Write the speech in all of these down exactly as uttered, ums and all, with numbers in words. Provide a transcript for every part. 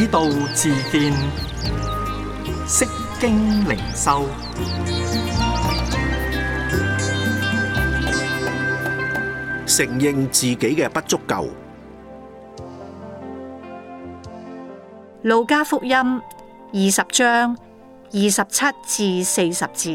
道自見，釋經靈修。 承認自己嘅不足夠。 路加福音二十章二十七至四十節，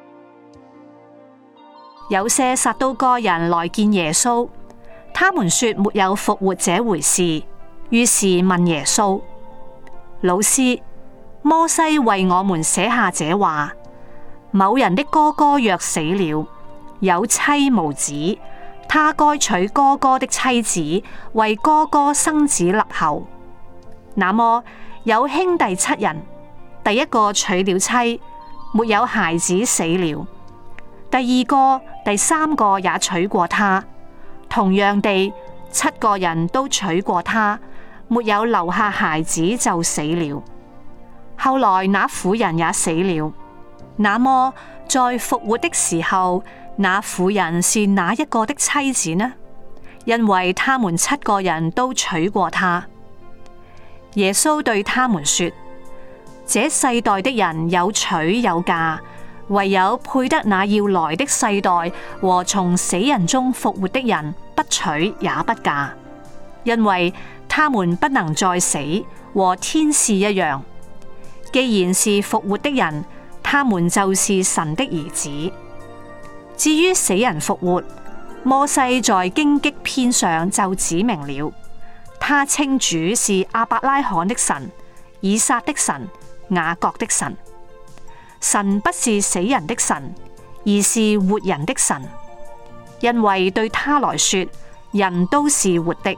有些撒都該人來見耶穌，他們說沒有復活這回事，於是問耶穌：老師，摩西為我們寫下這話，某人的哥哥若死了，有妻無子，他該娶哥哥的妻子，為哥哥生子立後。那麼有兄弟七人，第一個娶了妻，沒有孩子，死了，第二個、第三個也娶過他，同樣地，七個人都娶過他，沒有留下孩子就死了。後來那婦人也死了。那麼在復活的時候，那婦人是哪一個的妻子呢？因為他們七個人都娶過她。耶穌對他們說：這世代的人有娶有嫁，唯有配得那要來的世代和從死人中復活的人，不娶也不嫁，因為他們不能再死，和天使一樣。既然是復活的人，他們就是神的兒子。至於死人復活，摩西在荊棘篇上就指明了，他稱主是亞伯拉罕的神、以撒的神、雅各的神。神不是死人的神，而是活人的神，因為對他來說，人都是活的。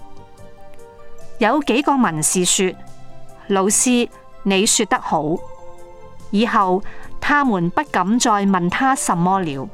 有幾個文士說：老師，你說得好。以後他們不敢再問他什麼了。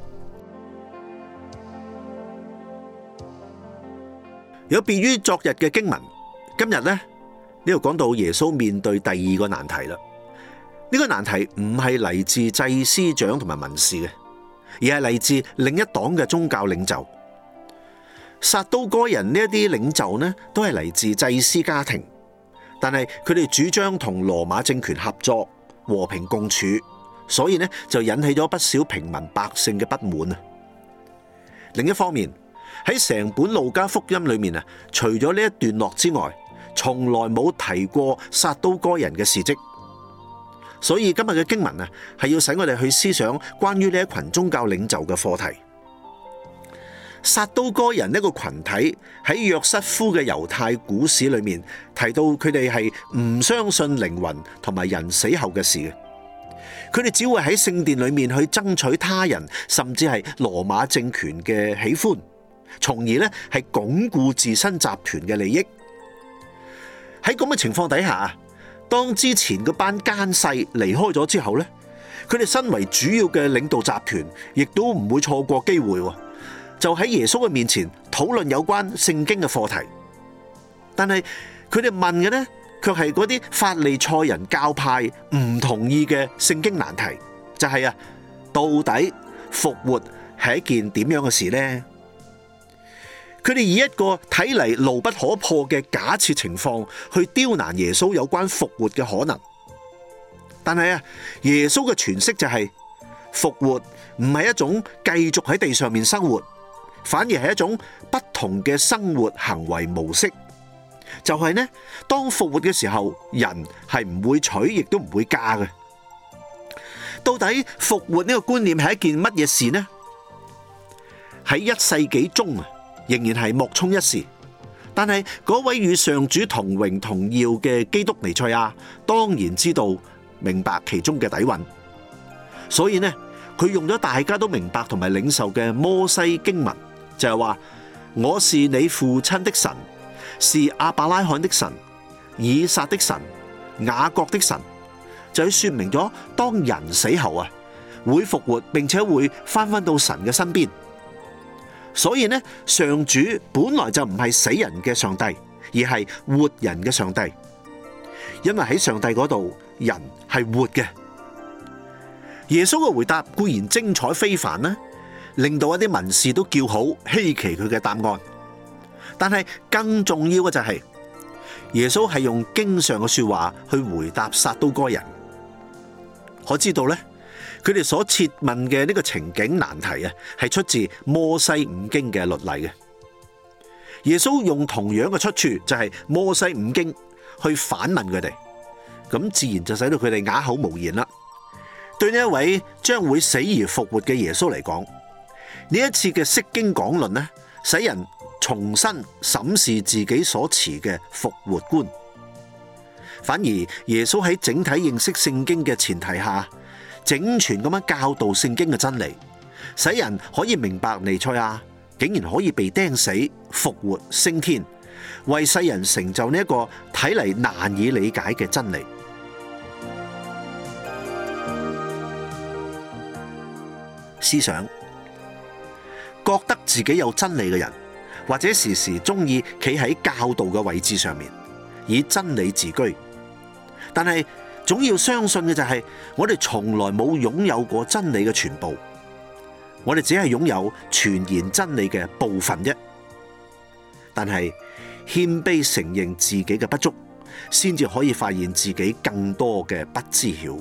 有別於昨日嘅經文，今日呢，呢度講到耶穌面對第二個難題啦。呢個難題唔係嚟自祭司長同埋文士嘅，而係嚟自另一黨嘅宗教領袖。撒都該人呢一啲領袖呢，都係嚟自祭司家庭，但係佢哋主張同羅馬政權合作，和平共處，所以呢就引起咗不少平民百姓嘅不滿啊。另一方面，喺成本路加福音裏面啊，除咗呢一段落之外，從來冇提過撒都該人嘅事蹟。所以今日嘅經文啊，係要使我哋去思想關於呢一群宗教領袖嘅課題。撒都該人呢個群體喺約瑟夫嘅猶太古史裏面提到，佢哋係唔相信靈魂同埋人死後嘅事嘅。佢哋只會喺聖殿裏面去爭取他人，甚至係羅馬政權嘅喜歡，從而呢係鞏固自身集團嘅利益。喺咁嘅情況底下，當之前嗰班奸細離開咗之後呢，佢哋身為主要嘅領導集團，亦都唔會錯過機會，就喺耶穌嘅面前討論有關聖經嘅課題。但係佢哋問嘅呢，卻係嗰啲法利賽人教派唔同意嘅聖經難題，就係啊，到底復活係一件點樣嘅事呢？佢哋以一個睇嚟牢不可破嘅假設情況去刁難耶穌有關復活嘅可能。但係啊，耶穌嘅詮釋就係復活唔係一種繼續喺地上面生活，反而係一種不同嘅生活行為模式。就係呢，當復活嘅時候，人係唔會娶，亦都唔會嫁嘅。到底復活呢個觀念係一件乜嘢事呢？喺一世紀中啊，仍然係莫衷一是。但係嗰位與上主同榮同耀嘅基督彌賽亞，當然知道明白其中嘅底蘊。所以呢，佢用咗大家都明白同埋領受嘅摩西經文，就係話：我是你父親的神，是亞伯拉罕的神、以撒的神、雅各的神，就去說明咗當人死後啊，會復活，並且會翻返到神嘅身邊。所以呢，上主本來就唔係死人嘅上帝，而係活人嘅上帝。因為喺上帝嗰度，人係活嘅。耶穌嘅回答固然精彩非凡啦，令到一啲文士都叫好，稀奇佢嘅答案。但係更重要嘅就係耶穌係用經上嘅說話去回答撒都該人。可知道咧，佢哋所設問嘅呢個情景難題啊，係出自摩西五經嘅律例嘅。耶穌用同樣嘅出處，就係摩西五經去反問佢哋，咁自然就使到佢哋啞口無言啦。對呢一位將會死而復活嘅耶穌嚟講，呢一次嘅釋經講論呢，使人重新審視自己所持嘅復活觀。反而耶穌喺整體認識聖經嘅前提下，整全咁樣教導聖經嘅真理，使人可以明白彌賽亞竟然可以被釘死、復活、升天，為世人成就呢一個睇嚟難以理解嘅真理。思想，覺得自己有真理嘅人，或者時時中意企喺教導嘅位置上面，以真理自居。但係總要相信嘅就係，我哋從來冇擁有過真理嘅全部，我哋只係擁有全然真理嘅部分啫。但係謙卑承認自己嘅不足，先至可以發現自己更多嘅不知曉。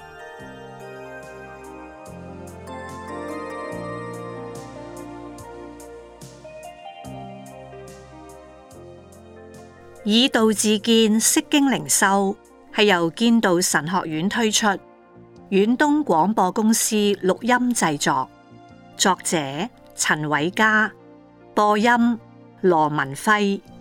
以道自見，釋經靈修係由建道神學院推出，遠東廣播公司錄音製作，作者陳偉嘉，播音羅文輝。